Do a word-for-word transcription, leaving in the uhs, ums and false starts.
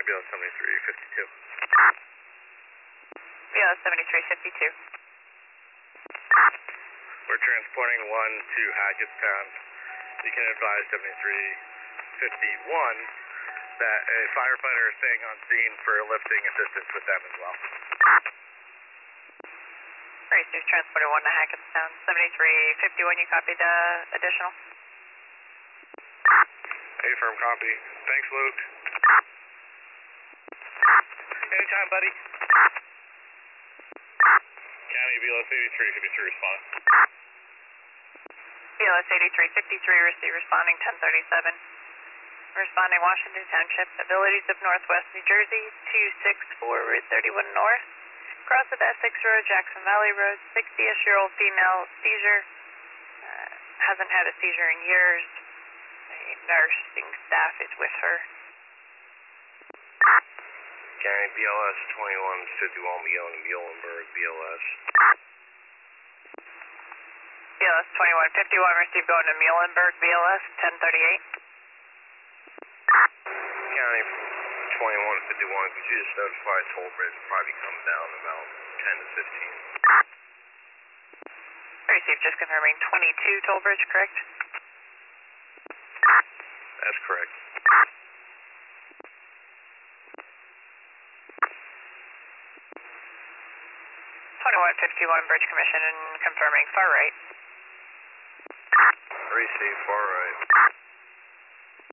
B L S seventy-three fifty-two. B L S seventy-three fifty-two. We're transporting one to Hackettstown. You can advise seventy-three fifty-one that a firefighter is staying on scene for lifting assistance with them as well. Racers transported one to Hackettstown. seventy-three fifty-one, you copy the additional? Hey, firm copy. Thanks, Luke. Anytime, buddy. County B L S eighty-three fifty-three respond. B L S eighty-three fifty-three, receive responding ten thirty-seven. Responding Washington Township, abilities of Northwest New Jersey, two six four Route thirty-one North. Cross of Essex Road, Jackson Valley Road, sixty-ish-year-old female, seizure. Uh, hasn't had a seizure in years. A nursing staff is with her. County B L S twenty-one fifty-one, Muhlen and Muhlenberg, B L S. B L S twenty-one fifty-one, receive going to Muhlenberg, B L S ten thirty-eight. County twenty-one fifty-one, could you just notify Tollbridge will probably come down about ten to fifteen. Receive, just confirming twenty-two Tollbridge, correct? That's correct. twenty-one fifty-one, Bridge Commission, and confirming far right. Receive, far right.